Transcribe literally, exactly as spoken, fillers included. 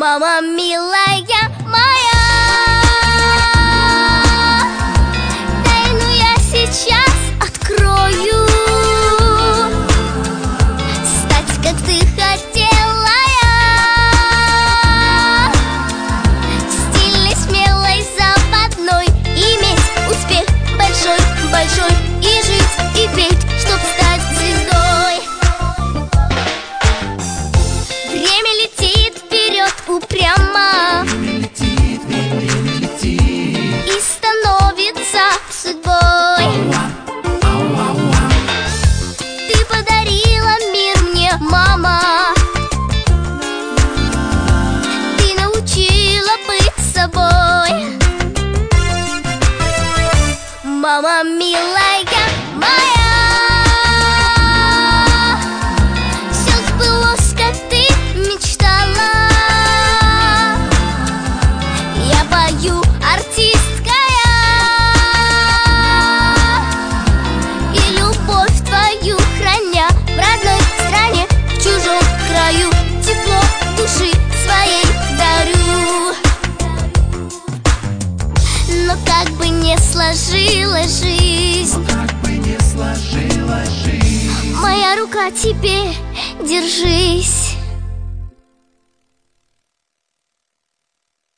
Мама милая моя, тайну я сейчас открою. Стать, как ты хотела я, стильной, смелой, западной, иметь успех большой, большой, и жить, и петь, чтоб стать звездой. Время летит вперед упрямо, время летит, время летит, и становится судьбой. Ау, ау, ау. Ты подарила мир мне, мама. Ты научила быть собой. Мама милая моя, все сбылось, как ты мечтала. Я пою артистка я, и любовь твою храня в родной стране, в чужом краю, тепло души своей дарю. Но как бы не сложилась жизнь, Как бы не сложилась жизнь, моя рука теперь держись.